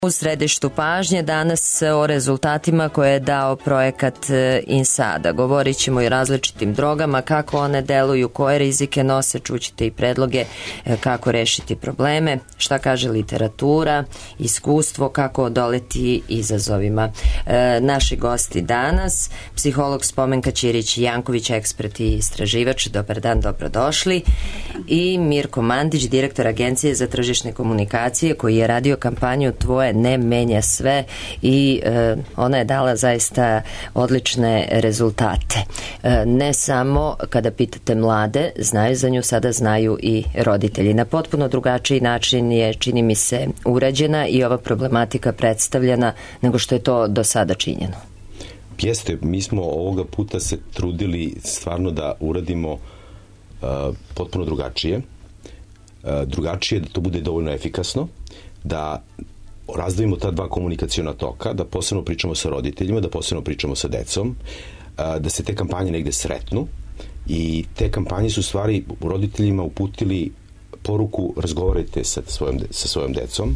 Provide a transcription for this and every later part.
U središtu pažnje danas o rezultatima koje je dao projekat INSADA. Govorit ćemo i o različitim drogama, kako one deluju, koje rizike nose, čućete i predloge kako rešiti probleme, šta kaže literatura, iskustvo, kako odoleti izazovima. Naši gosti danas, psiholog Spomenka Ćirić-Janković, ekspert i istraživač, dobar dan, dobrodošli, i Mirko Mandić, direktor Agencije za tržišne komunikacije, koji je radio kampanju Tvoje ne menja sve i ona je dala zaista odlične rezultate. Ne samo kada pitate mlade, znaju za nju, sada znaju i roditelji. Na potpuno drugačiji način je, čini mi se, urađena i ova problematika predstavljena nego što je to do sada činjeno. Jeste, mi smo ovoga puta se trudili stvarno da uradimo potpuno drugačije. Drugačije da to bude dovoljno efikasno, da razdvojimo ta dva komunikaciona toka, da posebno pričamo sa roditeljima, da posebno pričamo sa decom, da se te kampanje negde sretnu, i te kampanje su stvari roditeljima uputili poruku: razgovarajte sa svojom decom,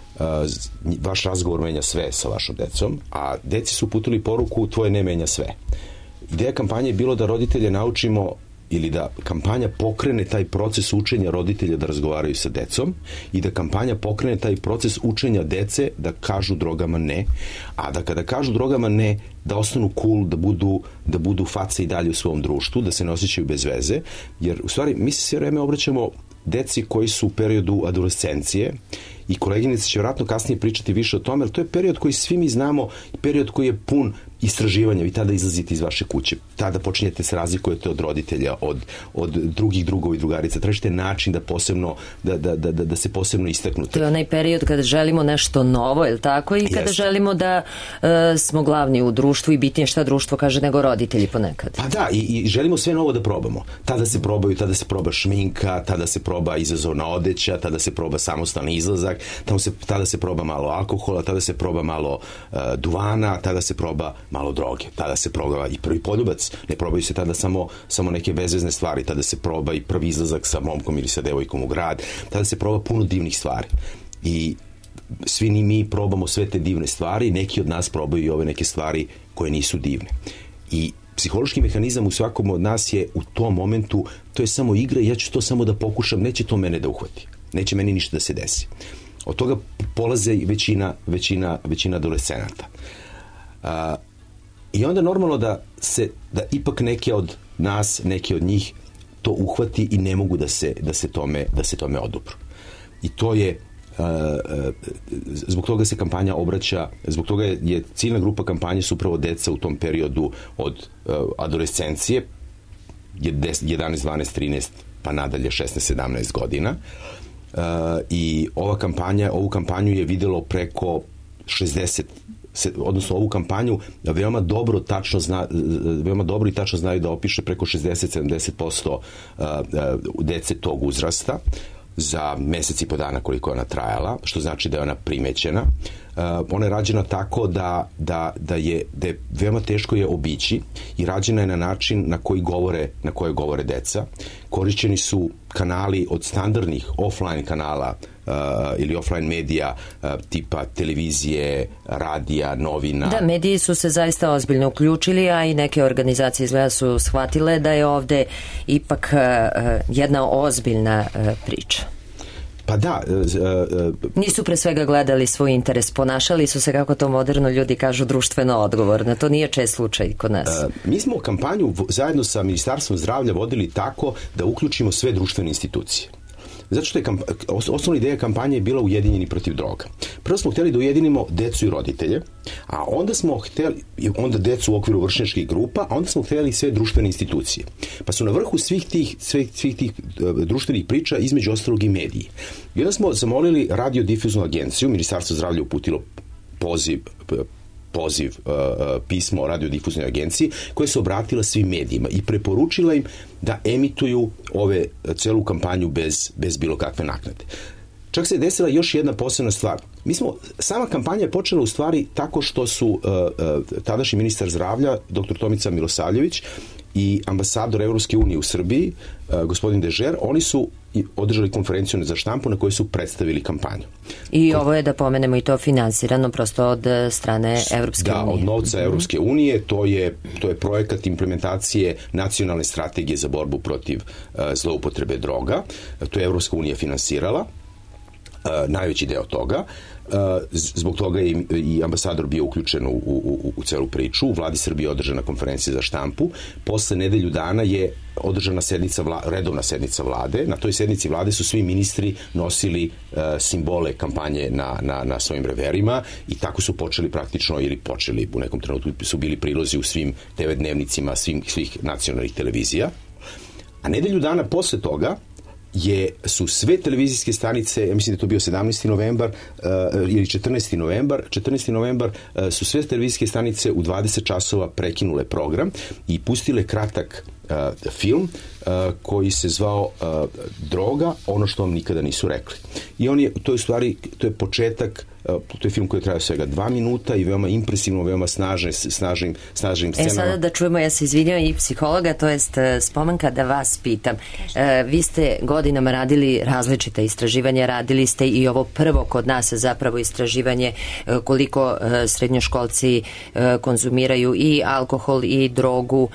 vaš razgovor menja sve sa vašom decom, a deci su uputili poruku: tvoje ne menja sve. Ideja kampanje je bilo da roditelje naučimo, ili da kampanja pokrene taj proces učenja roditelja da razgovaraju sa decom, i da kampanja pokrene taj proces učenja dece da kažu drogama ne, a da kada kažu drogama ne, da ostanu cool, da budu face i dalje u svom društvu, da se ne osjećaju bez veze, jer u stvari mi se sve vreme obraćamo deci koji su u periodu adolescencije, i koleginica će vjerojatno kasnije pričati više o tome, ali to je period koji svi mi znamo, period koji je pun istraživanja. Vi tada izlazite iz vaše kuće, tada počinjete se razlikujete od roditelja, od drugih drugova i drugarica, tražite način da posebno da se posebno istaknute. To je onaj period kada želimo nešto novo, je li tako? I kada želimo da smo glavni u društvu i bitnije šta društvo kaže nego roditelji ponekad. Pa da, i želimo sve novo da probamo. Tada se proba šminka, tada se proba izazovna odeća, tada se proba samostalni izlazak, tada se proba malo alkohola, tada se proba malo duvana, tada se proba malo droge, tada se proba i prvi poljubac, ne probaju se tada samo neke bezvezne stvari, tada se proba i prvi izlazak sa momkom ili sa devojkom u grad, tada se proba puno divnih stvari. I svi mi probamo sve te divne stvari, neki od nas probaju i ove neke stvari koje nisu divne. I psihološki mehanizam u svakom od nas je u tom momentu, to je samo igra, ja ću to samo da pokušam, neće to mene da uhvati, neće meni ništa da se desi. Od toga polaze i većina adolescenata. I onda normalno da ipak neke od nas, neke od njih to uhvati i ne mogu da se tome odupru. I to je zbog toga se kampanja obraća, zbog toga je ciljna grupa kampanje su upravo deca u tom periodu od adolescencije, 11, 12, 13 pa nadalje 16, 17 godina. I ovu kampanju je videlo preko 60, odnosno ovu kampanju veoma dobro i tačno znaju da opiše preko 60-70% dece tog uzrasta za mesec i po dana koliko je ona trajala, što znači da je ona primećena. Ona je rađena tako da je veoma teško je obići, i rađena je na način na koje govore deca. Korišćeni su kanali od standardnih offline kanala ili offline medija tipa televizije, radija, novina. Da, mediji su se zaista ozbiljno uključili, a i neke organizacije izgleda su shvatile da je ovde ipak jedna ozbiljna priča. Pa da. Nisu pre svega gledali svoj interes, ponašali su se, kako to moderno ljudi kažu, društveno odgovorno. To nije čest slučaj kod nas. Mi smo kampanju zajedno sa Ministarstvom zdravlja vodili tako da uključimo sve društvene institucije. Zato što je osnovna ideja kampanje je bila ujedinjeni protiv droga. Prvo smo hteli da ujedinimo decu i roditelje, a onda decu u okviru vršnjačkih grupa, a onda smo hteli sve društvene institucije. Pa su na vrhu svih tih društvenih priča između ostalog i mediji. I onda smo zamolili radiodifuznu agenciju, Ministarstvo zdravlja uputilo poziv, pismo radiodifuznoj agenciji, koja se obratila svim medijima i preporučila im da emituju celu kampanju bez bilo kakve naknade. Čak se desila još jedna posebna stvar. Sama kampanja je počela u stvari tako što su tadašnji ministar zdravlja, dr. Tomica Milosavljević, i ambasador Evropske unije u Srbiji, gospodin Dežer, oni su održali konferenciju za štampu na kojoj su predstavili kampanju. I ovo je, da pomenemo, i to finansirano prosto od strane Evropske unije. Da, od novca Evropske unije. To je projekat implementacije nacionalne strategije za borbu protiv zloupotrebe droga. To je Evropska unija finansirala, najveći deo toga. Zbog toga je i ambasador bio uključen u celu priču. U vladi Srbije je održana konferencija za štampu. Posle nedelju dana je održana redovna sednica vlade. Na toj sednici vlade su svi ministri nosili simbole kampanje na svojim reverima i tako su počeli praktično, ili počeli u nekom trenutku su bili prilozi u svim TV dnevnicima svih nacionalnih televizija. A nedelju dana posle toga su sve televizijske stanice, ja mislim da je to bio 17. novembar ili 14. novembar su sve televizijske stanice u 20 časova prekinule program i pustile kratak film koji se zvao Droga, ono što vam nikada nisu rekli. I to je početak, to je film koji je trajao svega 2 minuta i veoma impresivno, veoma snažnim scenama. Sada da čujemo, ja se izvinjam, i psihologa, to jest Spomenka, da vas pitam. Vi ste godinama radili različite istraživanja, radili ste i ovo prvo kod nas zapravo istraživanje koliko srednjoškolci konzumiraju i alkohol i drogu.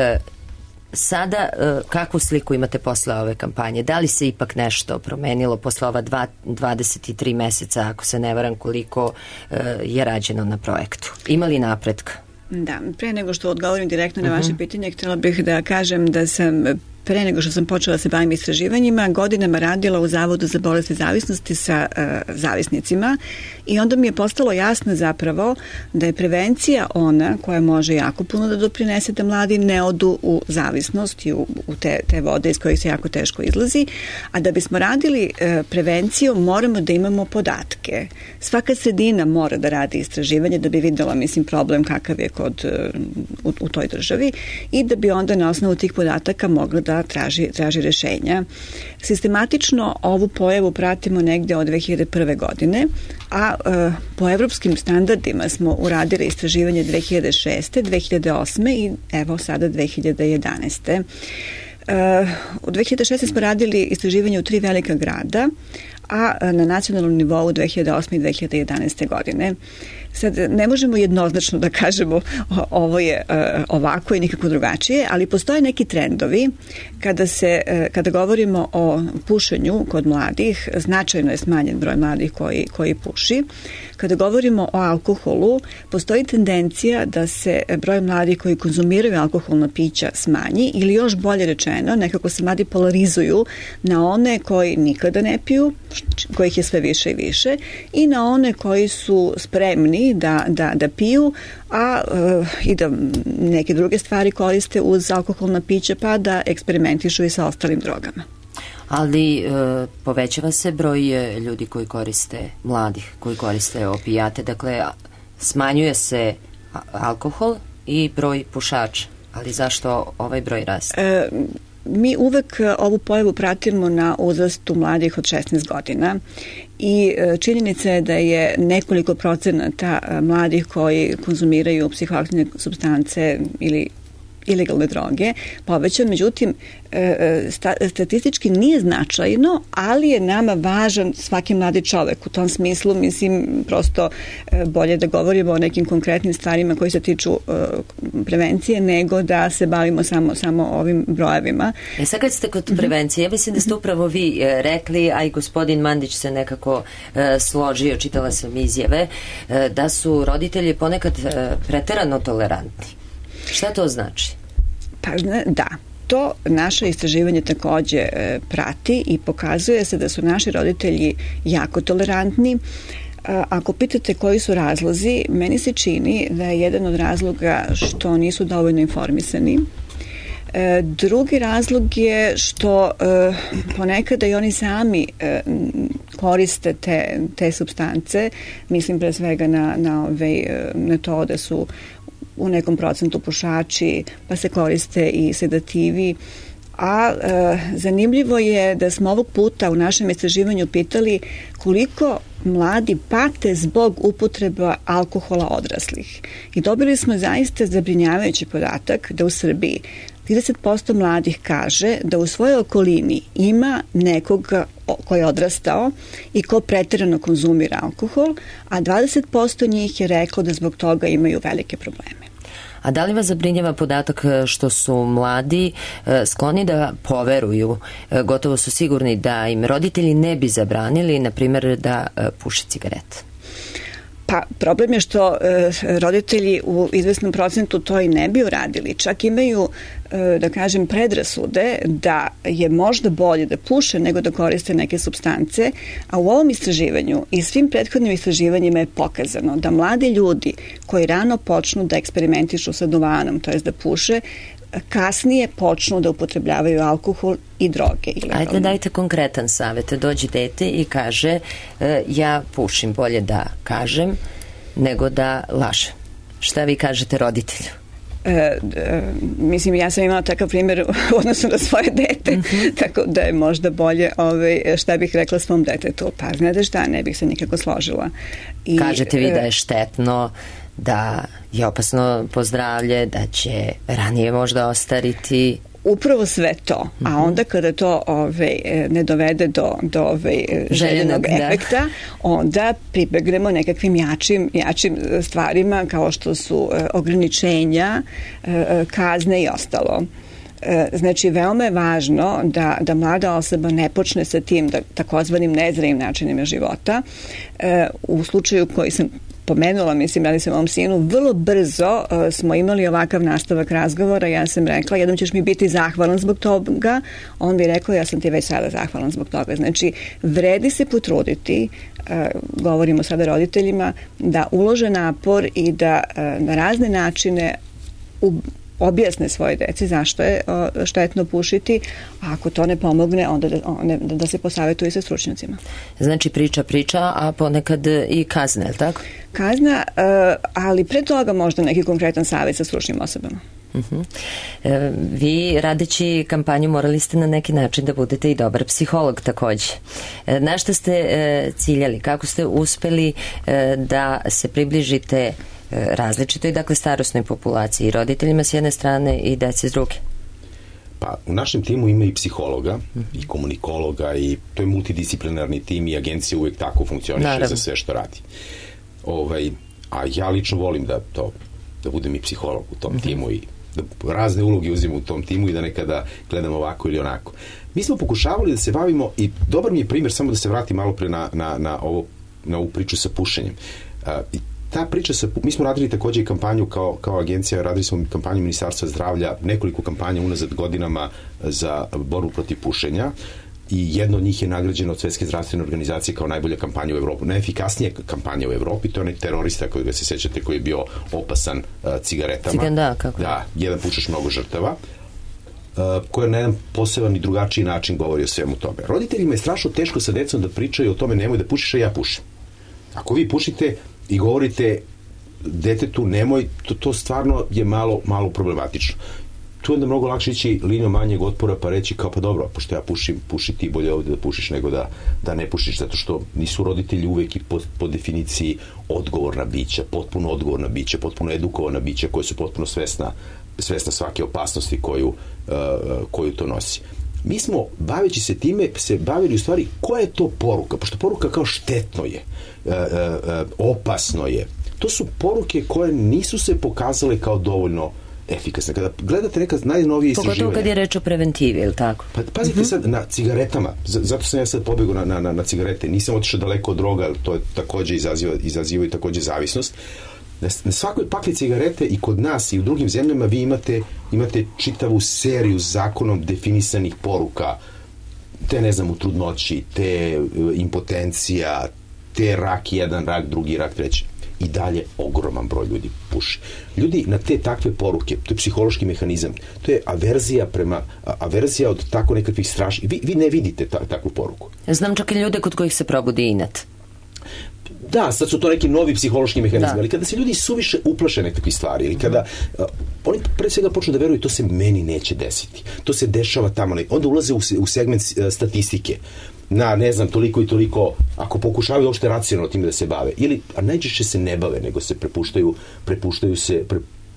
Sada, kakvu sliku imate posle ove kampanje? Da li se ipak nešto promenilo posle ova 23 meseca, ako se ne varam, koliko je rađeno na projektu? Ima li napretka? Da, pre nego što odgovorim direktno na vaše pitanje, htjela bih da kažem da sam pre nego što sam počela da se bavim istraživanjima, godinama radila u Zavodu za bolesti zavisnosti sa zavisnicima i onda mi je postalo jasno zapravo da je prevencija ona koja može jako puno da doprinese da mladi ne odu u zavisnost i u te vode iz kojih se jako teško izlazi, a da bismo radili prevenciju moramo da imamo podatke. Svaka sredina mora da radi istraživanje da bi videla, problem kakav je u toj državi i da bi onda na osnovu tih podataka mogla da traži rešenja. Sistematično ovu pojavu pratimo negde od 2001. godine, a po evropskim standardima smo uradili istraživanje 2006. 2008. i evo sada 2011. U 2016. smo radili istraživanje u 3 velika grada, a na nacionalnom nivou 2008. i 2011. godine. Sad, ne možemo jednoznačno da kažemo ovo je ovako i nikako drugačije, ali postoje neki trendovi kada govorimo o pušenju kod mladih, značajno je smanjen broj mladih koji puši. Kada govorimo o alkoholu, postoji tendencija da se broj mladih koji konzumiraju alkoholna pića smanji ili još bolje rečeno, nekako se mladi polarizuju na one koji nikada ne piju, kojih je sve više i više, i na one koji su spremni da piju, i da neke druge stvari koriste uz alkoholna pića, pa da eksperimentišu i sa ostalim drogama. Ali povećava se broj ljudi koji koriste, mladih koji koriste opijate, dakle smanjuje se alkohol i broj pušača, ali zašto ovaj broj raste? Mi uvek ovu pojavu pratimo na uzrastu mladih od 16 godina i činjenica je da je nekoliko procenata mladih koji konzumiraju psihoaktivne supstance ili ilegalne droge povećan, međutim statistički nije značajno, ali je nama važan svaki mladi čovek. U tom smislu, prosto bolje da govorimo o nekim konkretnim stvarima koji se tiču prevencije, nego da se bavimo samo ovim brojevima. Sad kad ste kod prevencije, ja mislim da ste upravo vi rekli, a i gospodin Mandić se nekako složio, čitala sam izjave, da su roditelji ponekad preterano tolerantni. Šta to znači? Pa da, to naše istraživanje takođe prati i pokazuje se da su naši roditelji jako tolerantni. Ako pitate koji su razlozi, meni se čini da je jedan od razloga što nisu dovoljno informisani. Drugi razlog je što ponekada i oni sami koriste te supstance, mislim pre svega na to da su u nekom procentu pušači, pa se koriste i sedativi. A zanimljivo je da smo ovog puta u našem istraživanju pitali koliko mladi pate zbog upotreba alkohola odraslih. I dobili smo zaista zabrinjavajući podatak da u Srbiji 30% mladih kaže da u svojoj okolini ima nekog ko je odrastao i ko preterano konzumira alkohol, a 20% njih je reklo da zbog toga imaju velike probleme. A da li vas zabrinjava podatak što su mladi skloni da poveruju, gotovo su sigurni da im roditelji ne bi zabranili, na primjer, da puše cigarete? Pa problem je što roditelji u izvesnom procentu to i ne bi uradili. Čak imaju, da kažem, predrasude da je možda bolje da puše nego da koriste neke supstance, a u ovom istraživanju i svim prethodnim istraživanjima je pokazano da mladi ljudi koji rano počnu da eksperimentišu sa duvanom, to jest da puše, kasnije počnu da upotrebljavaju alkohol i droge. Ajde, dajte konkretan savjet. Dođe dete i kaže ja pušim, bolje da kažem nego da lažem. Šta vi kažete roditelju? Mislim, ja sam imala takav primjer u odnosu na svoje dete, tako da je možda bolje šta bih rekla svom detetu. Pa znate šta, ne bih se nikako složila. Kažete vi da je štetno, da je opasno po zdravlje, da će ranije možda ostariti? Upravo sve to, a onda kada to ne dovede do željenog efekta, onda pribegnemo nekakvim jačim stvarima kao što su ograničenja, kazne i ostalo. Znači, veoma je važno da mlada osoba ne počne sa tim takozvanim nezrejim načinima života. U slučaju koji sam pomenula, mislim, radi se o mom sinu, vrlo brzo smo imali ovakav nastavak razgovora. Ja sam rekla, jednom ćeš mi biti zahvalan zbog toga. On bi rekao, ja sam ti već sada zahvalan zbog toga. Znači, vredi se potruditi, govorimo sada roditeljima, da ulože napor i da na razne načine objasne svoje deci zašto je štetno pušiti, a ako to ne pomogne, onda da se posavjetuje sa stručnjacima. Znači priča, a ponekad i kazna, je li tako? Kazna, ali pre toga možda neki konkretan savjet sa stručnim osobama. Vi, radeći kampanju, morali ste na neki način da budete i dobar psiholog takođe. Na šta ste ciljali? Kako ste uspeli da se približite različitoj, dakle, starosnoj populaciji, roditeljima s jedne strane i deci s druge? Pa, u našem timu ima i psihologa i komunikologa i to je multidisciplinarni tim i agencija uvek tako funkcioniše za sve što radi. A ja lično volim da budem i psiholog u tom timu i da razne uloge uzim u tom timu i da nekada gledam ovako ili onako. Mi smo pokušavali da se bavimo i dobar mi je primjer, samo da se vratim malo pre na ovu priču sa pušenjem. Ta priča mi smo radili takođe i kampanju kao agencija, radili smo kampanju Ministarstva zdravlja, nekoliko kampanja unazad godinama za borbu protiv pušenja i jedna od njih je nagrađena od Svetske zdravstvene organizacije kao najbolja kampanja u Evropi, najefikasnija kampanja u Evropi. To je onaj terorista koji ga se sećate, koji je bio opasan cigaretama. Da, jedan pušač, mnogo žrtava, koja na jedan poseban i drugačiji način govori o svemu tome. Roditeljima je strašno teško sa decom da pričaju o tome nemoj da pušiš, a ja pušim. Ako vi pušite i govorite detetu nemoj, to stvarno je malo problematično. Tu je onda mnogo lakše ići linijom manjeg otpora pa reći kao pa dobro, pošto ja pušim, puši ti, bolje ovdje da pušiš nego da ne pušiš, zato što nisu roditelji uvek i po definiciji odgovorna bića, potpuno odgovorna bića, potpuno edukovana bića koja su potpuno svesna svake opasnosti koju to nosi. Mi smo, baveći se time, se bavili u stvari koja je to poruka, pošto poruka kao štetno je, opasno je. To su poruke koje nisu se pokazale kao dovoljno efikasne. Kada gledate neka najnovije istraživanja... Pogotovo kad je reč o preventivi, ili tako? Pa pazite sad na cigaretama, zato sam ja sad pobegao na cigarete, nisam otišao daleko od droga, ali to je takođe izaziva i takođe zavisnost. Na svakoj pakli cigarete i kod nas i u drugim zemljama vi imate čitavu seriju zakonom definisanih poruka, te ne znam u trudnoći, te impotencija, te rak jedan, rak drugi, rak treći. I dalje ogroman broj ljudi puši. Ljudi na te takve poruke, to je psihološki mehanizam, to je averzija od tako nekakvih strašnih. Vi ne vidite takvu poruku. Znam čak i ljude kod kojih se probudi inat. Da, sad su to neki novi psihološki mehanizmi, ali kada se ljudi suviše uplaše nekakvih stvari, ili kada oni pre svega počnu da veruju to se meni neće desiti, to se dešava tamo, onda ulaze u segment statistike, na ne znam toliko i toliko, ako pokušavaju uopšte racionalno time da se bave, a najčešće se ne bave, nego se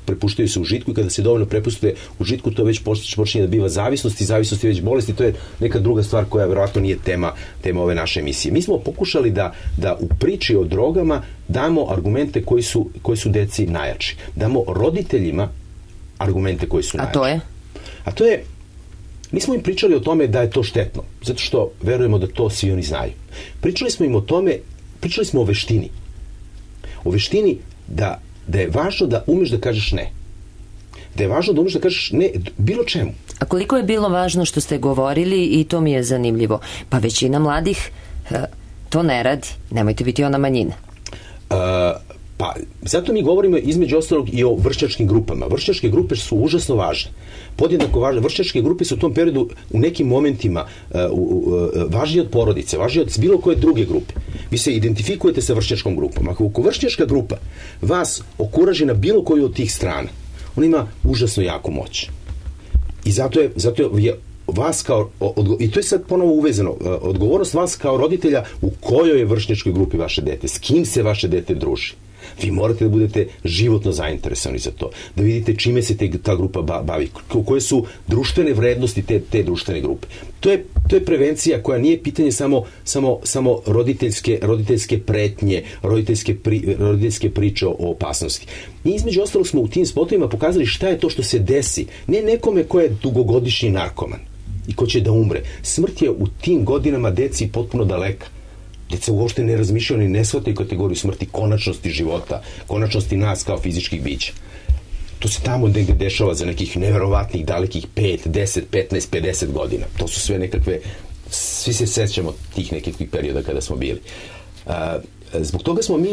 prepuštaju se užitku i kada se dovoljno prepustuje užitku, to već počinje da biva zavisnost i zavisnost je već bolest i to je neka druga stvar koja verovatno nije tema ove naše emisije. Mi smo pokušali da u priči o drogama damo argumente koji su deci najjači. Damo roditeljima argumente koji su najjači. A to je nismo im pričali o tome da je to štetno, zato što verujemo da to svi oni znaju. Pričali smo im o tome, pričali smo o veštini. O veštini da je važno da umeš da kažeš ne. Da je važno da umeš da kažeš ne bilo čemu. A koliko je bilo važno što ste govorili i to mi je zanimljivo. Pa većina mladih to ne radi. Nemojte biti ona manjina. Pa, zato mi govorimo između ostalog i o vršnjačkim grupama. Vršnjačke grupe su užasno važne. Podjednako važne. Vršnjačke grupe su u tom periodu u nekim momentima važnije od porodice, važnije od bilo koje druge grupe. Vi se identifikujete sa vršnjačkom grupom. Ako vršnjačka grupa vas okuraži na bilo koju od tih strana, ona ima užasno jaku moć. I zato je vas kao, i to je sad ponovo uvezano, odgovornost vas kao roditelja u kojoj je vršnjačkoj grupi vaše dete, s kim se vaše dete druži. Vi morate da budete životno zainteresovani za to, da vidite čime se ta grupa bavi, koje su društvene vrednosti te društvene grupe. To je prevencija koja nije pitanje samo roditeljske pretnje, roditeljske priče o opasnosti. Mi između ostalog smo u tim spotovima pokazali šta je to što se desi. Ne nekome ko je dugogodišnji narkoman i ko će da umre. Smrt je u tim godinama deci potpuno daleka. Deca uopšte ne razmišljaju ni ne shvataju kategoriju smrti, konačnosti života, konačnosti nas kao fizičkih bića. To se tamo negde dešava za nekih neverovatnih, dalekih 5, 10, 15, 50 godina. To su sve nekakve, svi se sećamo tih nekakvih perioda kada smo bili. Zbog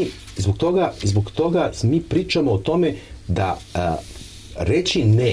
toga mi pričamo o tome da reći ne,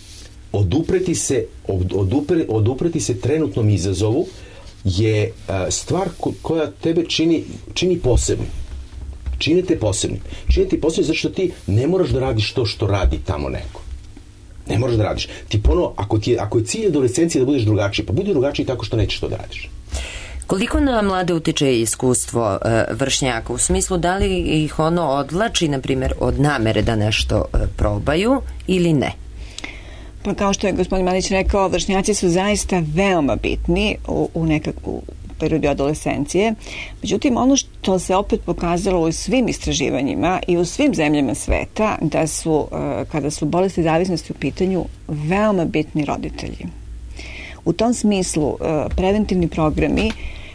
odupreti se trenutnom izazovu je stvar koja tebe čini posebnim. Činite posebnim. Činite posebnim zato što ti ne moraš da radiš to što radi tamo neko. Ne moraš da radiš. Ti ponovo, ako je cilj adolescencije da budeš drugačiji, pa budi drugačiji tako što nećeš to da radiš. Koliko na mlade utiče iskustvo vršnjaka? U smislu da li ih ono odlači, na primjer, od namere da nešto probaju ili ne? Pa kao što je gospodin Malić rekao, vršnjaci su zaista veoma bitni u periodu adolescencije. Međutim, ono što se opet pokazalo u svim istraživanjima i u svim zemljama sveta, da su, kada su bolesti zavisnosti u pitanju, veoma bitni roditelji. U tom smislu, preventivni programi,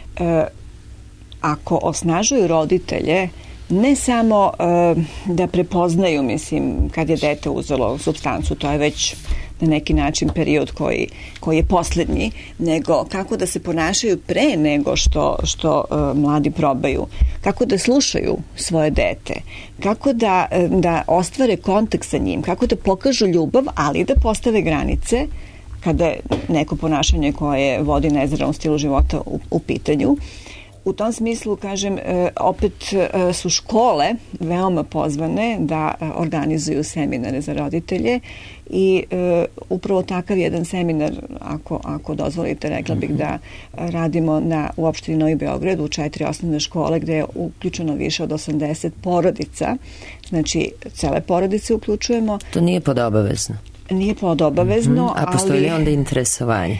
ako osnažuju roditelje, ne samo da prepoznaju, kad je dete uzelo supstancu, to je već na neki način period koji je poslednji, nego kako da se ponašaju pre nego što mladi probaju, kako da slušaju svoje dete, kako da ostvare kontakt sa njim, kako da pokažu ljubav, ali da postave granice kada je neko ponašanje koje vodi nezdravom stilu života u pitanju. U tom smislu, kažem, opet su škole veoma pozvane da organizuju seminare za roditelje i upravo takav jedan seminar, ako dozvolite, rekla bih da radimo u opštini Novi Beograd u 4 osnovne škole gde je uključeno više od 80 porodica. Znači, cele porodice uključujemo. To nije podobavezno? Nije podobavezno, A postoji li onda interesovanje?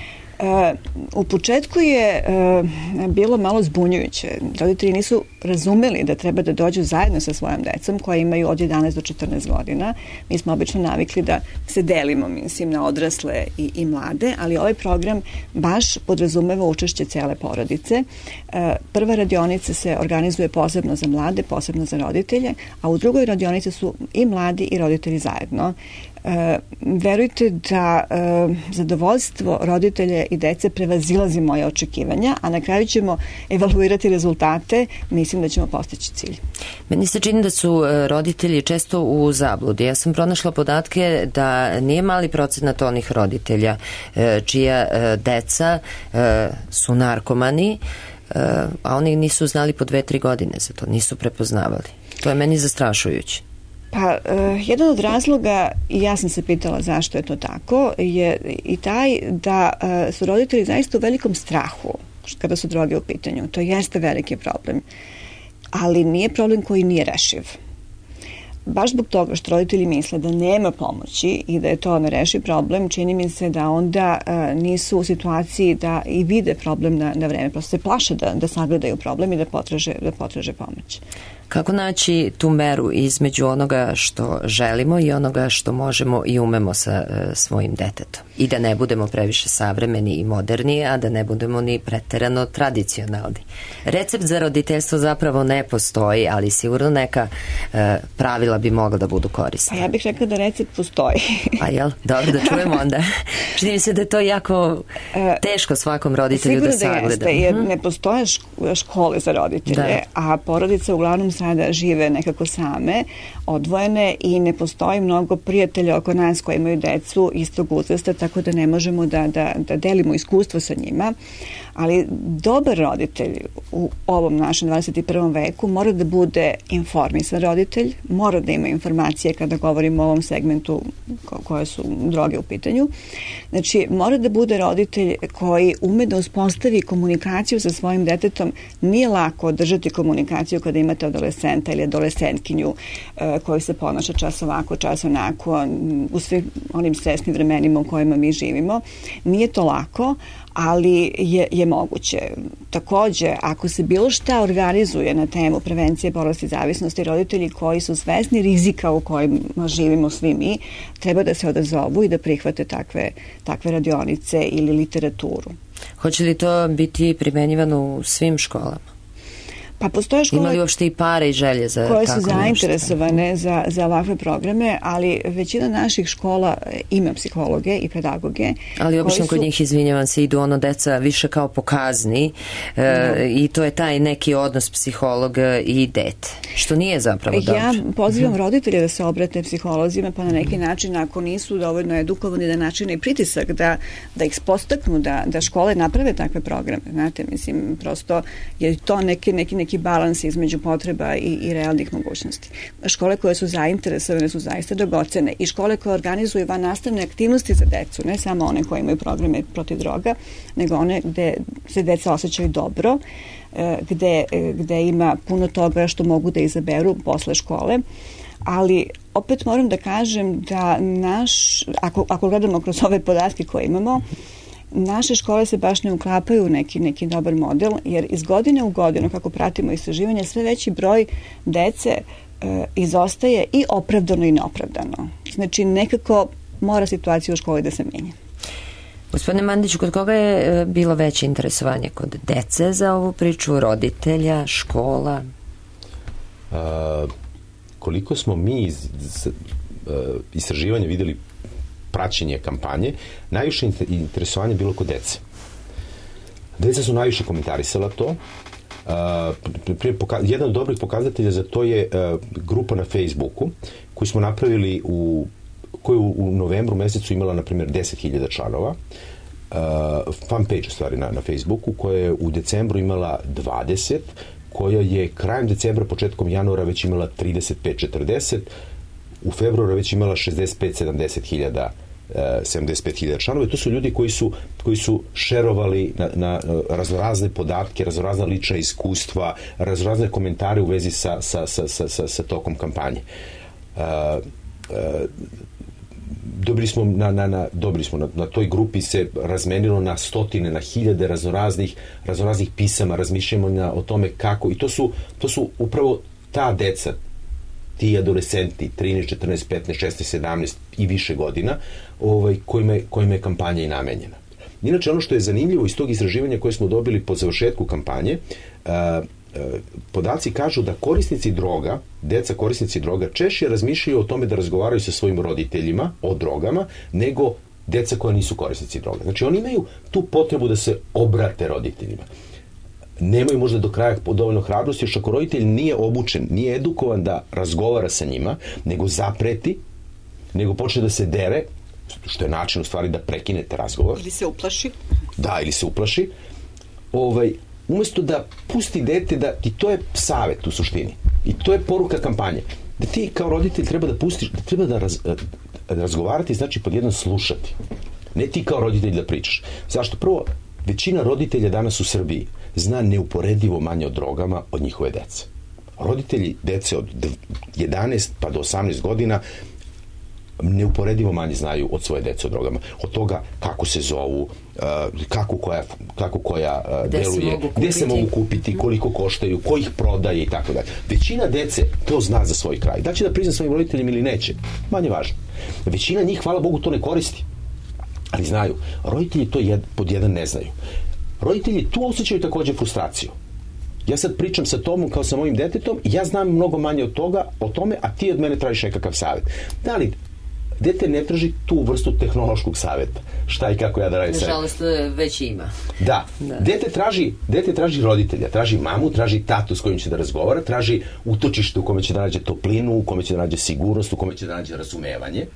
U početku je bilo malo zbunjujuće. Roditelji nisu razumeli da treba da dođu zajedno sa svojom decom koja imaju od 11 do 14 godina. Mi smo obično navikli da se delimo, na odrasle i mlade, ali ovaj program baš podrazumeva učešće cele porodice. Prva radionica se organizuje posebno za mlade, posebno za roditelje, a u drugoj radionici su i mladi i roditelji zajedno. Verujte da zadovoljstvo roditelja i dece prevazilazi moje očekivanja, a na kraju ćemo evaluirati rezultate, mislim da ćemo postići cilj. Meni se čini da su roditelji često u zabludi. Ja sam pronašla podatke da nije mali procenat onih roditelja čija deca su narkomani, a oni nisu znali po 2-3 godine za to, nisu prepoznavali. To je meni zastrašujuće. Pa, jedan od razloga, i ja sam se pitala zašto je to tako, je i taj da su roditelji zaista u velikom strahu kada su droge u pitanju. To jeste veliki problem. Ali nije problem koji nije rešiv. baš zbog toga što roditelji misle da nema pomoći i da je to nerešiv problem, čini mi se da onda nisu u situaciji da i vide problem na vreme. Prosto se plaše da sagledaju problem i da potraže pomoć. Kako naći tu meru između onoga što želimo i onoga što možemo i umemo sa svojim detetom? I da ne budemo previše savremeni i moderni, a da ne budemo ni preterano tradicionalni. Recept za roditeljstvo zapravo ne postoji, ali sigurno neka pravila bi mogla da budu korisna. Pa ja bih rekla da recept postoji. Pa jel? Dobro, da čujemo onda. Čini mi se da je to jako teško svakom roditelju da sagleda. Sigurno da jeste, jer ne postoje škole za roditelje, a porodice uglavnom sada žive nekako same, odvojene i ne postoji mnogo prijatelja oko nas koji imaju decu istog uzrasta, tako da ne možemo da delimo iskustvo sa njima. Ali dobar roditelj u ovom našem 21. veku mora da bude informisan roditelj, mora da ima informacije kada govorimo o ovom segmentu koje su droge u pitanju. Znači, mora da bude roditelj koji ume da uspostavi komunikaciju sa svojim detetom. Nije lako održati komunikaciju kada imate adolescenta ili adolescentkinju koji se ponaša čas ovako, čas onako, u svim onim stresnim vremenima u kojima mi živimo. Nije to lako, ali je moguće. Takođe, ako se bilo šta organizuje na temu prevencije bolesti zavisnosti, roditelji koji su svesni rizika u kojim živimo svi mi, treba da se odazovu i da prihvate takve radionice ili literaturu. Hoće li to biti primenjivano u svim školama? Pa postoje škole... Ima li uopšte i pare i želje za tako nešto? Koje su zainteresovane za ovakve programe, ali većina naših škola ima psihologe i pedagoge. Ali obično kod njih, izvinjavam se, idu deca više kao po kazni i to je taj neki odnos psiholog i dete, što nije zapravo dobro. Ja pozivam roditelje da se obrate psiholozima, pa na neki način, ako nisu dovoljno edukovani, da načine i pritisak, da ih postaknu, da škole naprave takve programe. Znate, mislim, prosto je to neki balans između potreba i realnih mogućnosti. Škole koje su zainteresovane su zaista dragocene i škole koje organizuju vannastavne aktivnosti za decu, ne samo one koje imaju programe protiv droga, nego one gde se deca osjećaju dobro, gde ima puno toga što mogu da izaberu posle škole, ali opet moram da kažem da ako gledamo kroz ove podatke koje imamo, naše škole se baš ne uklapaju u neki dobar model, jer iz godine u godinu, kako pratimo istraživanje, sve veći broj dece izostaje i opravdano i neopravdano. Znači, nekako mora situacija u školi da se menja. Gospodine Mandiću, kod koga je bilo veće interesovanje? Kod dece za ovu priču, roditelja, škola? Koliko smo mi iz istraživanja videli praćenje kampanje, najviše interesovanje bilo kod dece. Deca su najviše komentarisala to. Jedan od dobrih pokazatelja za to je grupa na Facebooku koju smo napravili koju u novembru mesecu imala, na primjer, 10.000 članova. Fanpage, u stvari, na Facebooku, koja je u decembru imala 20, koja je krajem decembra, početkom januara već imala 35-40, u februaru već imala 75-70.000 članova. To su ljudi koji su šerovali na raznorazne podatke, raznorazna lična iskustva, raznorazne komentare u vezi sa tokom kampanje. Dobili smo na toj grupi se razmenilo na stotine, na hiljade raznoraznih pisama, razmišljamo o tome kako, i to su upravo ta deca, ti adolescenti, 13, 14, 15, 16, 17 i više godina, kojima je kampanja i namenjena. Inače, ono što je zanimljivo iz tog istraživanja koje smo dobili po završetku kampanje, podaci kažu da korisnici droga, deca korisnici droga, češće razmišljaju o tome da razgovaraju sa svojim roditeljima o drogama, nego deca koja nisu korisnici droga. Znači, oni imaju tu potrebu da se obrate roditeljima. Nemaju možda do kraja dovoljno hrabrosti, još ako roditelj nije obučen, nije edukovan da razgovara sa njima, nego zapreti, nego počne da se dere, što je način u stvari da prekinete razgovor. Ili se uplaši. Da, ili se uplaši. Umesto da pusti dete, i to je savet u suštini. I to je poruka kampanje. Da ti kao roditelj treba da pustiš, da treba da razgovarati, znači pod jednom slušati. Ne ti kao roditelj da pričaš. Zašto? Prvo, većina roditelja danas u Srbiji zna neuporedivo manje o drogama od njihove dece. roditelji dece od 11 pa do 18 godina neuporedivo manje znaju od svoje dece o drogama. Od toga kako se zovu, kako koja deluje, gde se mogu kupiti, koliko koštaju, ko ih prodaje i tako dalje. Većina dece to zna za svoj kraj. Da će da prizna svojim roditeljima ili neće, manje važno. Većina njih, hvala Bogu, to ne koristi. Ali znaju. Roditelji to pod jedan ne znaju. Roditelji tu osjećaju takođe frustraciju. Ja sad pričam sa Tomom kao sa mojim detetom i ja znam mnogo manje od toga, o tome, a ti od mene tražiš nekakav savjet. Da li dete ne traži tu vrstu tehnološkog savjeta? Šta i kako ja da radim savjet? Nažalost, već ima. Da. Dete traži roditelja, traži mamu, traži tatu s kojim će da razgovara, traži utočište u kome će da nađe toplinu, u kome će da nađe sigurnost, u kome će da nađe razumevanje.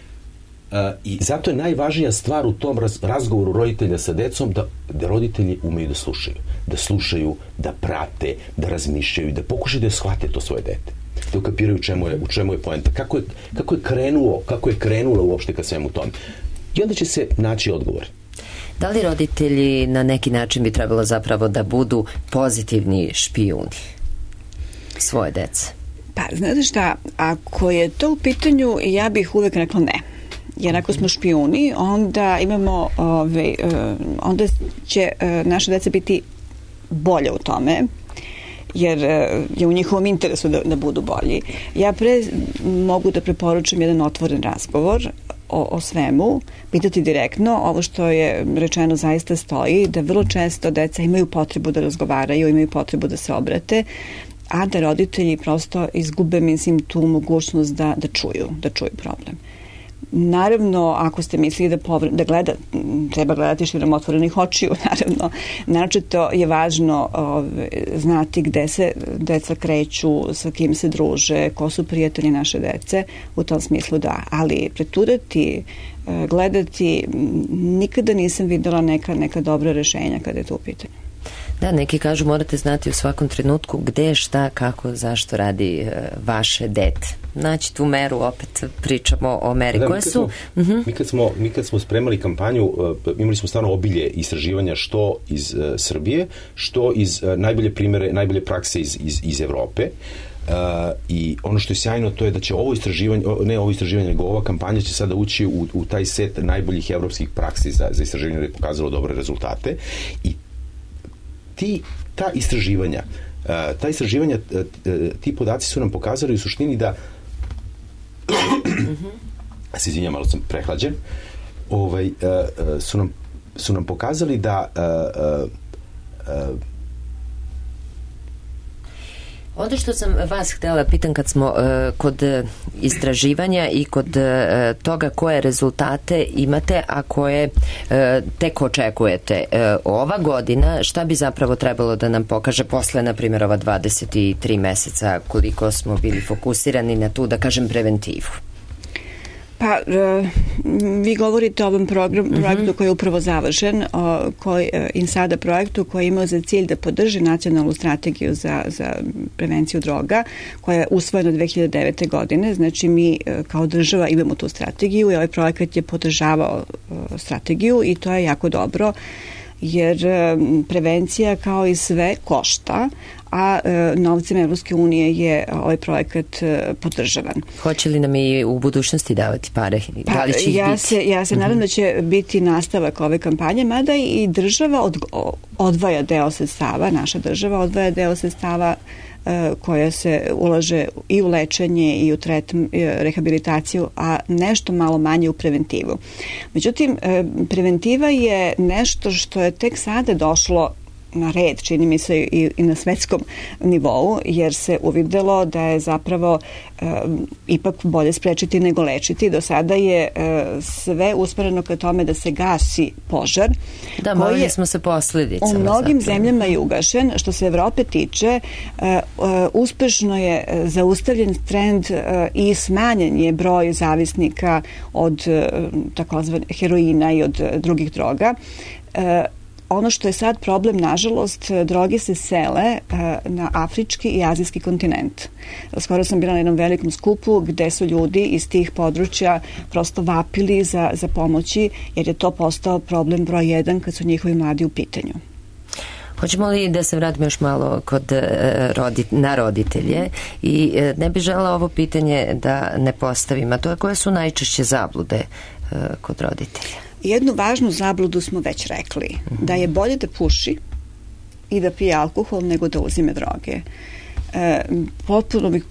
I zato je najvažnija stvar u tom razgovoru roditelja sa decom da roditelji umeju da slušaju, da prate, da razmišljaju, da pokušaju da shvate to svoje dete, da ukapiraju u čemu je poenta, kako je krenulo uopšte ka svemu tome. I onda će se naći odgovor. Da li roditelji na neki način bi trebalo zapravo da budu pozitivni špijuni svoje dece? Pa, znate šta, ako je to u pitanju, ja bih uvek rekla ne. Jer ako smo špijuni, onda imamo, onda će naše dece biti bolje u tome, jer je u njihovom interesu da budu bolji. Ja mogu da preporučim jedan otvoren razgovor o svemu, pitati direktno, ovo što je rečeno zaista stoji, da vrlo često deca imaju potrebu da razgovaraju, imaju potrebu da se obrate, a da roditelji prosto izgube, tu mogućnost da čuju problem. Naravno, ako ste mislili da treba gledati širom otvorenih očiju, naravno. Naročito je važno znati gde se deca kreću, sa kim se druže, ko su prijatelji naše dece, u tom smislu da. Ali preturati, gledati, nikada nisam videla neka dobra rešenja kada je to u pitanju. Da, neki kažu morate znati u svakom trenutku gde, šta, kako, zašto radi vaše dete. Naći tu meru, opet pričamo o meri koje su... Mi kad smo spremali kampanju, imali smo stvarno obilje istraživanja što iz Srbije, što iz najbolje prakse iz Evrope. I ono što je sjajno to je da će ovo istraživanje, nego ova kampanja će sada ući u taj set najboljih evropskih praksi za istraživanje da je pokazalo dobre rezultate. I ta istraživanja, ti podaci su nam pokazali u suštini da se izvinjam, malo sam prehlađen, su nam pokazali da Ovdje što sam vas htjela pitam kad smo kod istraživanja i kod toga koje rezultate imate, a koje tek očekujete. Ova godina, šta bi zapravo trebalo da nam pokaže posle, na primjer, ova 23 meseca, koliko smo bili fokusirani na tu, da kažem, preventivu? Pa, vi govorite o ovom projektu koji je upravo završen, INSADA projektu koji je imao za cilj da podrži nacionalnu strategiju za prevenciju droga, koja je usvojena 2009. godine. Znači, mi kao država imamo tu strategiju i ovaj projekat je podržavao strategiju i to je jako dobro, jer prevencija kao i sve košta, a novcem Evropske unije je ovaj projekat podržavan. Hoće li nam i u budućnosti davati pare? Da li će ih biti? Ja se nadam da će biti nastavak ove kampanje, mada i država odvaja deo sredstava, naša država odvaja deo sredstava koja se ulaže i u lečenje i u rehabilitaciju, a nešto malo manje u preventivu. Međutim, preventiva je nešto što je tek sada došlo na red, čini mi se i na svetskom nivou, jer se uvidelo da je zapravo ipak bolje sprečiti nego lečiti. Do sada je sve usmereno ka tome da se gasi požar. Da, molili smo se posljedicama. U mnogim zemljama je ugašen. Što se Evrope tiče, uspešno je zaustavljen trend i smanjen je broj zavisnika od takozvane heroina i od drugih droga. Ono što je sad problem, nažalost, droge se sele na afrički i azijski kontinent. Skoro sam bila na jednom velikom skupu gde su ljudi iz tih područja prosto vapili za pomoći, jer je to postao problem broj 1 kad su njihovi mladi u pitanju. Hoćemo li da se vratimo još malo na roditelje i ne bi žela ovo pitanje da ne postavim, a to je koje su najčešće zablude kod roditelja? Jednu važnu zabludu smo već rekli, da je bolje da puši i da pije alkohol nego da uzime droge. Potpuno bih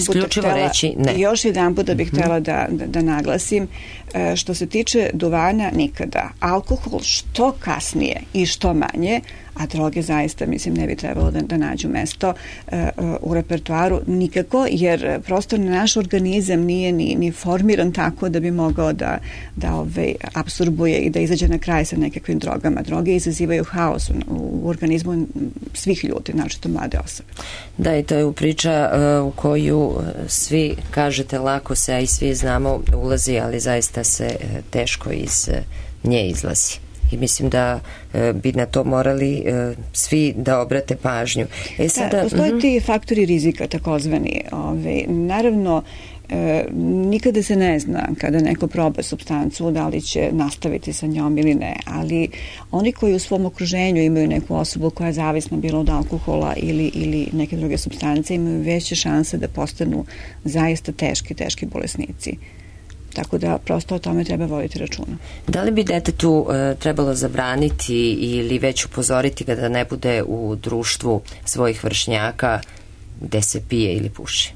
još jedan put da bih htjela da naglasim, što se tiče duvana nikada. Alkohol što kasnije i što manje, a droge zaista mislim ne bi trebalo da nađu mesto u repertoaru nikako, jer prosto naš organizam nije ni formiran tako da bi mogao da apsorbuje i da izađe na kraj sa nekakvim drogama. Droge izazivaju haos u organizmu svih ljudi, naročito mlade osobe. Da, i to je priča u koju svi, kažete, lako se, a i svi znamo, ulazi, ali zaista se teško iz nje izlazi. I mislim da bi na to morali svi da obrate pažnju. Postoje ti faktori rizika, takozvani. Naravno, nikada se ne zna kada neko proba supstancu da li će nastaviti sa njom ili ne, ali oni koji u svom okruženju imaju neku osobu koja je zavisna bilo od alkohola ili neke druge supstance imaju veće šanse da postanu zaista teški bolesnici. Tako da prosto o tome treba voditi računa. Da li bi detetu trebalo zabraniti ili već upozoriti ga da ne bude u društvu svojih vršnjaka gde se pije ili puši?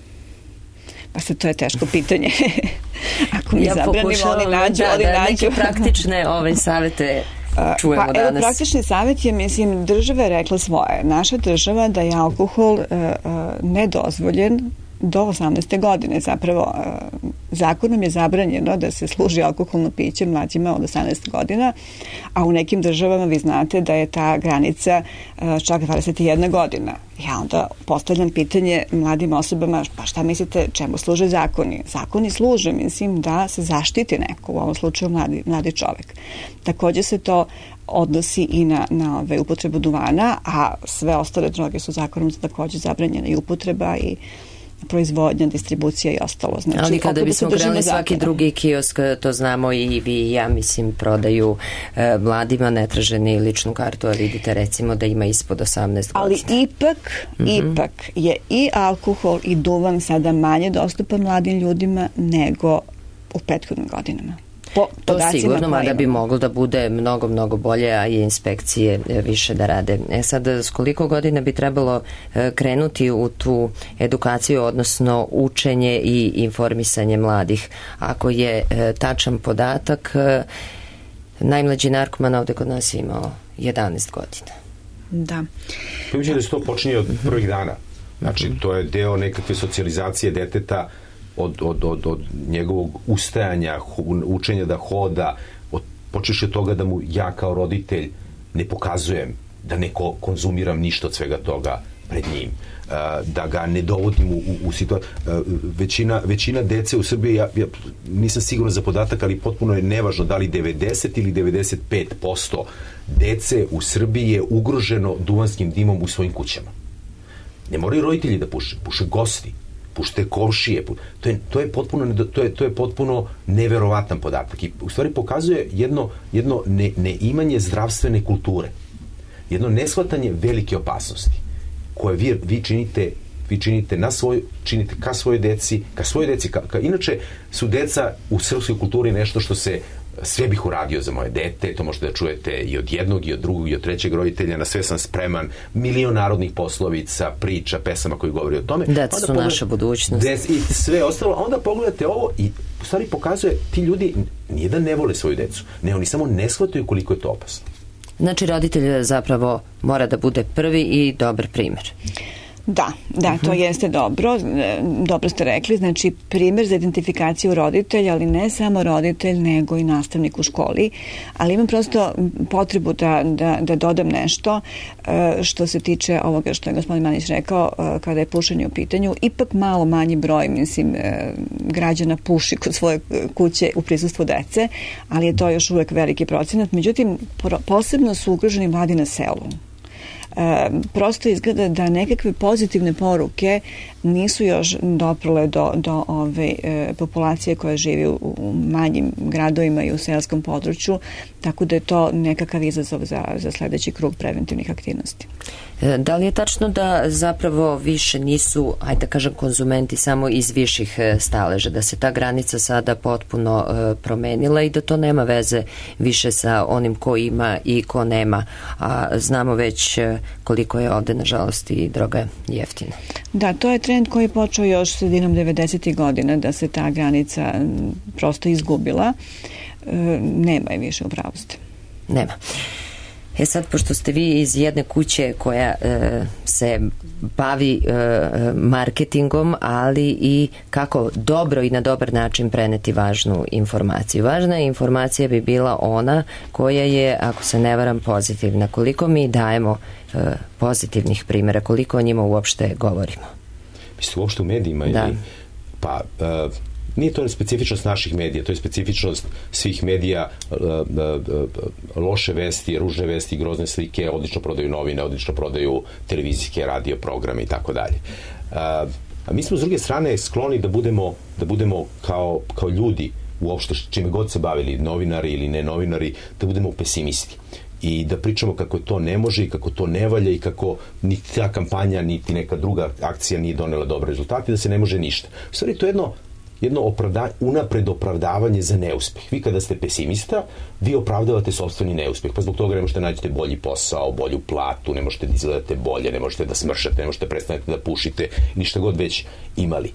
Pa sad to je teško pitanje. Ako mi zabranimo, oni nađu. Neke praktične savete čujemo danas. Evo, praktični savjet je, mislim, država je rekla svoje. Naša država da je alkohol nedozvoljen do 18. godine. Zapravo, zakonom je zabranjeno da se služi alkoholno piće mlađima od 18 godina, a u nekim državama vi znate da je ta granica čak 21 godina. Ja onda postavljam pitanje mladim osobama, pa šta mislite, čemu služe zakoni? Zakoni služe, mislim, da se zaštiti neko, u ovom slučaju mladi čovek. Također se to odnosi i na upotrebu duvana, a sve ostale droge su zakonom također zabranjene, i upotreba i proizvodnja, distribucija i ostalo. Znači, ali kada bismo krenuli svaki drugi kiosk, to znamo i vi i ja, mislim, prodaju mladima, ne traže ni ličnu kartu, ali vidite recimo da ima ispod 18 godina. Ali ipak je i alkohol i duvan sada manje dostupan mladim ljudima nego u prethodnim godinama. To sigurno, mada bi moglo da bude mnogo, mnogo bolje, a i inspekcije više da rade. Sad, s koliko godina bi trebalo krenuti u tu edukaciju, odnosno učenje i informisanje mladih? Ako je tačan podatak, najmlađi narkoman ovde kod nas je imao 11 godina. Da. Pa mislim da se to počinje od prvih dana. Znači, to je deo nekakve socijalizacije deteta od njegovog ustajanja, učenja da hoda, počeš od toga da mu ja kao roditelj ne pokazujem da ne konzumiram ništa od svega toga pred njim, da ga ne dovodim u situaciju. Većina dece u Srbiji, ja nisam siguran za podatak, ali potpuno je nevažno da li 90 ili 95% dece u Srbiji je ugroženo duvanskim dimom u svojim kućama. Ne moraju roditelji da puše gosti, pušte komšije. To je potpuno neverovatan podatak i u stvari pokazuje jedno neimanje zdravstvene kulture, jedno neshvatanje velike opasnosti koje vi činite činite ka svojoj deci, inače su deca u srpskoj kulturi nešto što se sve bih uradio za moje dete, to možete da čujete i od jednog, i od drugog, i od trećeg roditelja, na sve sam spreman, milion narodnih poslovica, priča, pesama koji govori o tome. Deca su naša budućnost. I sve ostalo, a onda pogledate ovo i u stvari pokazuje, ti ljudi nije da ne vole svoju decu, ne, oni samo ne shvataju koliko je to opasno. Znači, roditelj zapravo mora da bude prvi i dobar primer. Da, to jeste dobro. Dobro ste rekli, znači primjer za identifikaciju roditelja, ali ne samo roditelj, nego i nastavnik u školi. Ali imam prosto potrebu da dodam nešto što se tiče ovoga što je gospodin Manić rekao kada je pušenje u pitanju. Ipak malo manji broj, mislim, građana puši kod svoje kuće u prisustvu dece, ali je to još uvek veliki procenat. Međutim, posebno su ugroženi mladi na selu. Prosto izgleda da nekakve pozitivne poruke nisu još doprle do ove populacije koja živi u manjim gradovima i u selskom području, tako da je to nekakav izazov za sledeći krug preventivnih aktivnosti. Da li je tačno da zapravo više nisu, ajde da kažem, konzumenti samo iz viših staleža, da se ta granica sada potpuno promenila i da to nema veze više sa onim ko ima i ko nema, a znamo već koliko je ovde, nažalost, i droga jeftina? Da, to je trend koji je počeo još sredinom 90. godina, da se ta granica prosto izgubila. Nema je više, u pravu ste. Nema. Sad, pošto ste vi iz jedne kuće koja se bavi marketingom, ali i kako dobro i na dobar način preneti važnu informaciju. Važna informacija bi bila ona koja je, ako se ne varam, pozitivna. Koliko mi dajemo pozitivnih primjera, koliko o njima uopšte govorimo? Mislite uopšte u medijima? Da. Ili? Pa... Nije to specifičnost naših medija, to je specifičnost svih medija, loše vesti, ružne vesti, grozne slike, odlično prodaju novine, odlično prodaju televizijske, radio programe i tako dalje. A mi smo s druge strane skloni da budemo kao ljudi, uopšte čime god se bavili, novinari ili ne novinari, da budemo pesimisti i da pričamo kako to ne može i kako to ne valja i kako niti ta kampanja, niti neka druga akcija nije donela dobre rezultate, da se ne može ništa. U stvari, to je jedno unapred opravdavanje za neuspeh. Vi kada ste pesimista, vi opravdavate sopstveni neuspeh, pa zbog toga ne možete naći bolji posao, bolju platu, ne možete da izgledate bolje, ne možete da smršate, ne možete da prestanete da pušite, ništa god već imali.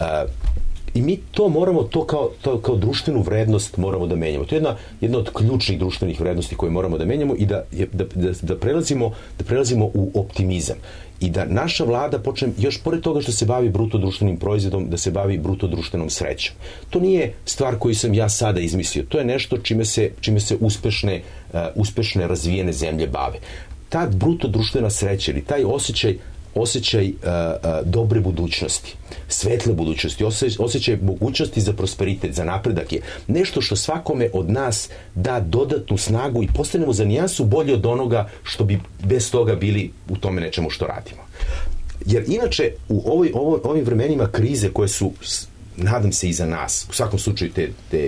I mi to moramo, kao društvenu vrednost moramo da menjamo. To je jedna od ključnih društvenih vrednosti koje moramo da menjamo i da prelazimo u optimizam. I da naša vlada počne, još pored toga što se bavi bruto društvenim proizvodom, da se bavi bruto društvenom srećom. To nije stvar koju sam ja sada izmislio. To je nešto čime se uspešne razvijene zemlje bave. Ta bruto društvena sreća ili taj osjećaj dobre budućnosti, svetle budućnosti, osjećaj mogućnosti za prosperitet, za napredak je nešto što svakome od nas da dodatnu snagu i postanemo za nijansu bolje od onoga što bi bez toga bili u tome nečemu što radimo. Jer inače u ovim vremenima krize koje su, nadam se, iza nas, u svakom slučaju te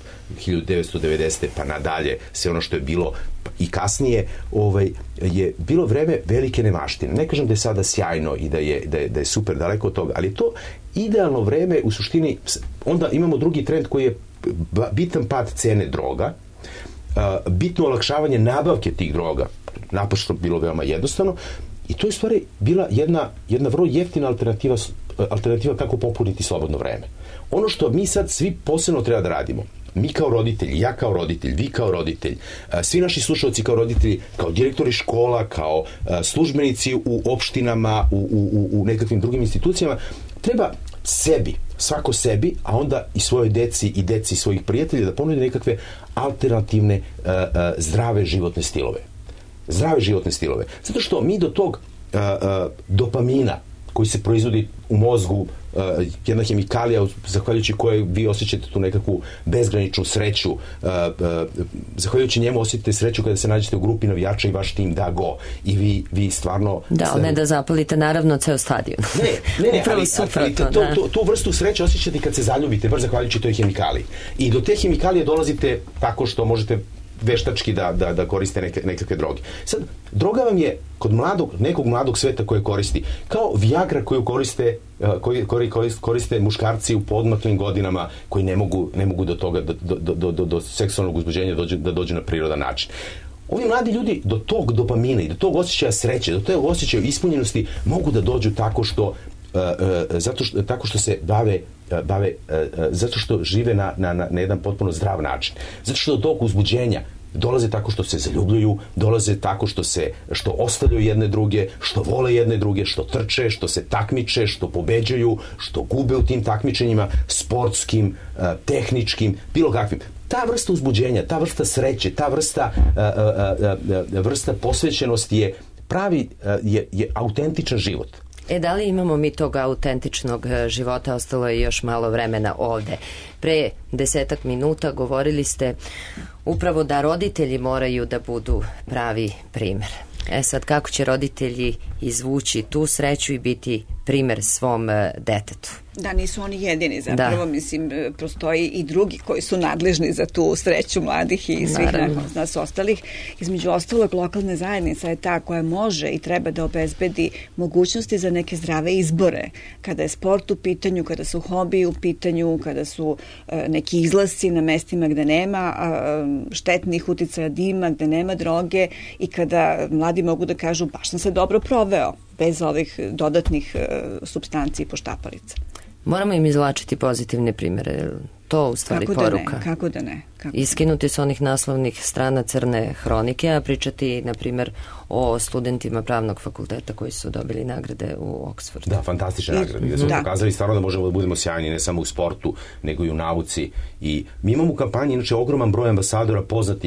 1990. pa nadalje, sve ono što je bilo i kasnije, je bilo vreme velike nemaštine. Ne kažem da je sada sjajno i da je super daleko od toga, ali je to idealno vreme, u suštini. Onda imamo drugi trend koji je bitan pad cene droga, bitno olakšavanje nabavke tih droga, naprosto bilo veoma jednostavno, i to je u stvari bila jedna vrlo jeftina alternativa kako popuniti slobodno vreme. Ono što mi sad svi posebno treba da radimo, mi kao roditelji, ja kao roditelj, vi kao roditelj, svi naši slušalci kao roditelji, kao direktori škola, kao službenici u opštinama, u nekakvim drugim institucijama, treba svako sebi, a onda i svojoj deci i deci svojih prijatelja da ponude nekakve alternativne zdrave životne stilove. Zato što mi do tog dopamina koji se proizvodi u mozgu, jedna hemikalija zahvaljujući kojoj vi osjećate tu nekakvu bezgraničnu sreću, zahvaljujući njemu osjećate sreću kada se nađete u grupi navijača i vaš tim da go i vi stvarno... Da, ali ne da zapalite naravno ceo stadion. Ne, ali tu vrstu sreće osjećate kad se zaljubite, baš zahvaljujući toj hemikaliji. I do te hemikalije dolazite tako što možete veštački da koriste nekakve droge. Sad, droga vam je kod nekog mladog sveta koje koristi, kao Viagra koju koriste muškarci u podmaklim godinama koji ne mogu do toga, do seksualnog uzbuđenja da dođu na prirodan način. Ovi mladi ljudi do tog dopamina i do tog osjećaja sreće, do tog osjećaja ispunjenosti mogu da dođu tako što se bave zato što žive na jedan potpuno zdrav način. Zato što do tog uzbuđenja dolaze tako što se zaljubljuju, dolaze tako što ostavljaju jedne druge, što vole jedne druge, što trče, što se takmiče, što pobeđuju, što gube u tim takmičenjima, sportskim, tehničkim, bilo kakvim. Ta vrsta uzbuđenja, ta vrsta sreće, ta vrsta posvećenosti je autentičan život. Da li imamo mi tog autentičnog života? Ostalo je još malo vremena ovde. Pre 10 minuta govorili ste upravo da roditelji moraju da budu pravi primer. Sad, kako će roditelji izvući tu sreću i biti primer svom detetu? Da, nisu oni jedini zapravo, mislim, postoji i drugi koji su nadležni za tu sreću mladih i svih nas ostalih. Između ostalog, lokalna zajednica je ta koja može i treba da obezbedi mogućnosti za neke zdrave izbore. Kada je sport u pitanju, kada su hobiji u pitanju, kada su neki izlasci na mestima gde nema štetnih uticaja dima, gde nema droge i kada mladi mogu da kažu baš sam se dobro proveo bez ovih dodatnih supstanci i poštapalica. Moramo im izvlačiti pozitivne primere. To u stvari poruka. Kako da ne? Iskinuti s onih naslovnih strana crne hronike, a pričati, na primjer, o studentima pravnog fakulteta koji su dobili nagrade u Oxfordu. Da, fantastične nagrade. Da smo pokazali stvarno da možemo da budemo sjajni ne samo u sportu, nego i u nauci. I mi imamo u kampanji, inače, ogroman broj ambasadora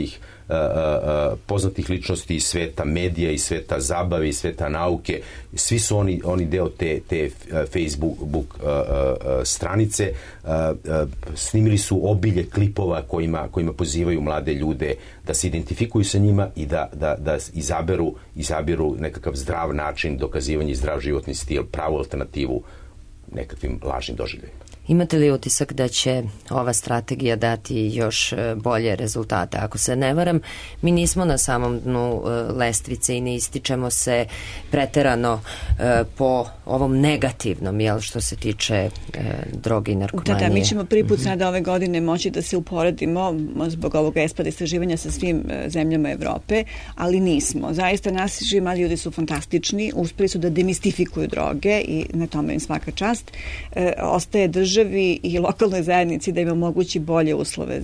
poznatih ličnosti iz sveta medija, iz sveta zabave, iz sveta nauke. Svi su oni deo te Facebook stranice. Snimili su obilje klipova kojima pozivaju mlade ljude da se identifikuju sa njima i da izaberu nekakav zdrav način dokazivanja i zdrav životni stil, pravu alternativu nekakvim lažnim doživljajima. Imate li utisak da će ova strategija dati još bolje rezultate? Ako se ne varam, mi nismo na samom dnu lestvice i ne ističemo se preterano po ovom negativnom, što se tiče droge i narkomanije. Da, mi ćemo prvi put sada ove godine moći da se uporedimo zbog ovog ESPAD istraživanja sa svim zemljama Evrope, ali nismo. Zaista naši mali ljudi su fantastični, uspeli su da demistifikuju droge i na tome im svaka čast. Ostaje državi i lokalnoj zajednici da im omogući bolje uslove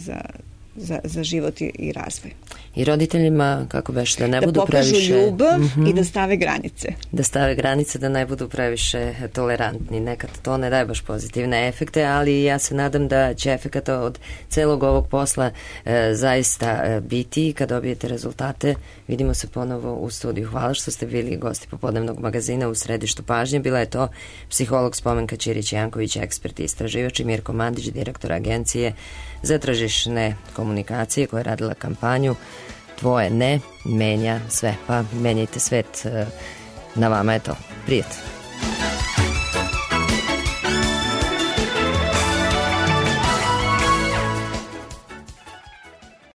za život i razvoj. I roditeljima, kako beš, da ne budu previše... Da pokažu ljubav i da stave granice. Da stave granice, da ne budu previše tolerantni. Nekad to ne daje baš pozitivne efekte, ali ja se nadam da će efekata od celog ovog posla zaista biti i kad dobijete rezultate. Vidimo se ponovo u studiju. Hvala što ste bili gosti popodnevnog magazina u središtu pažnje. Bila je to psiholog Spomenka Ćirić-Janković, ekspert i istraživač, i Mirko Mandić, direktor Agencije za tržišne komunikacije koja je radila kampanju Tvoje ne menja sve, pa menjajte svet. Na vama je to. Prijatno.